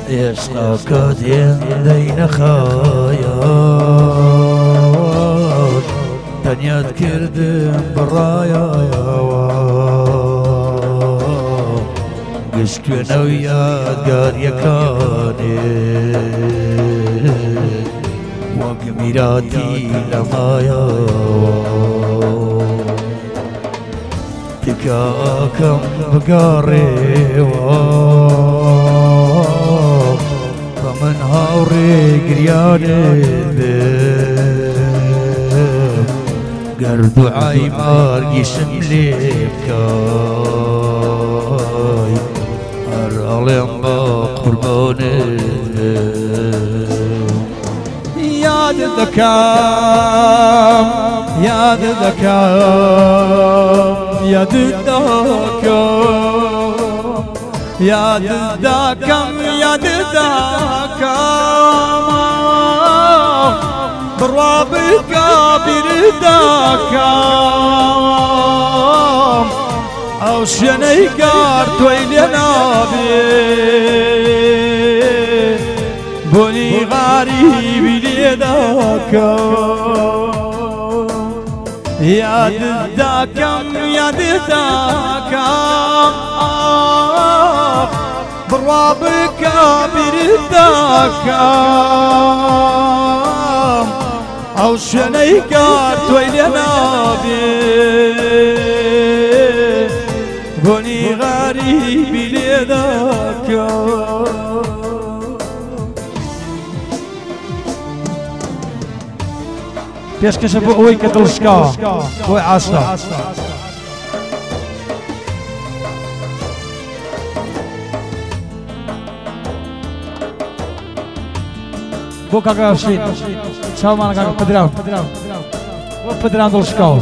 عشقك دين خايات تنيات كردم برايا قشكنا ويادقار يكاني وقميراتي لمايا تكاكم بقاري فمن هاوري قرياني قرد عايمار يشملي بكاي هراليم بقرباني ياد الذكام ياد الذكام ياد الذكام ياد الذكام ياد الذكام برابك بردكام او شنيقار تويلنا بي بني غريب ليدكام يا ددكام يا ددكام برابك بردكام او شنيقار تويلنا بي بني غريب ليدكام پێشکەشە بۆ ئەوەی کە دڵشکاوە بۆی ئاشنا بۆ کاکە هەفشین چاومانە کاکە پدرام بۆ پدرام دڵشکاوە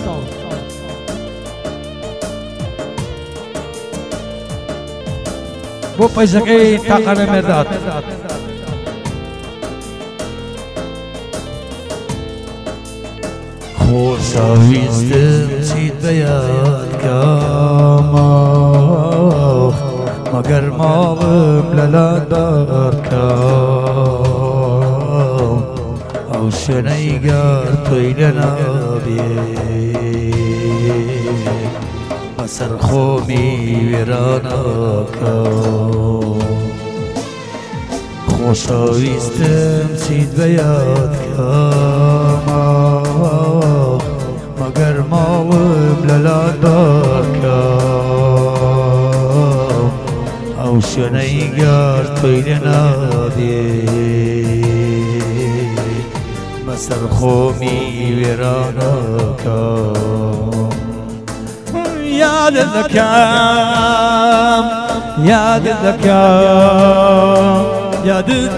بۆ پەیزەکەی تاقانە مێرداد خۆشەویستم چیت بە یادکەمە مەگەر ماڵم لەلات بەرکەم ئەو شوێنەی گەر تۆی لە نابێ بەسەر خۆمی وێرانەکەم خۆشەویستم چیت بە یادکەمە مگر ماڵم لەلات بەرکەم ئەو شوێنەی گەر تۆی لێ نادێ بەسەر خۆمی وێرانەکەم یادت دەکەم یادت دەکەم یادت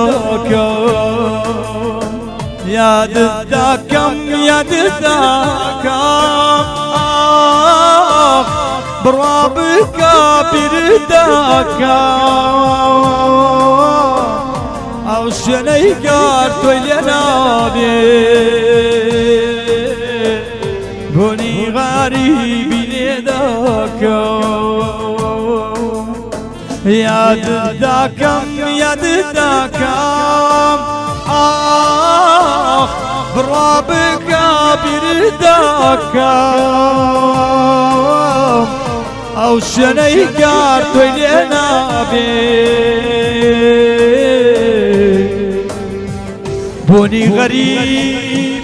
دەکەم یادت دەکەم یادت دەکەم بڕوا بکە بیردەکەم ئەو شوێنەی گەر تۆی لێ نابێ بۆنی غەریبی لێ دەکەم یادت دەکەم یادت دەکەم بڕوا بکە بیردەکەم ئەو شوێنەی گەر تۆی لێ نابێ بۆنی غەریب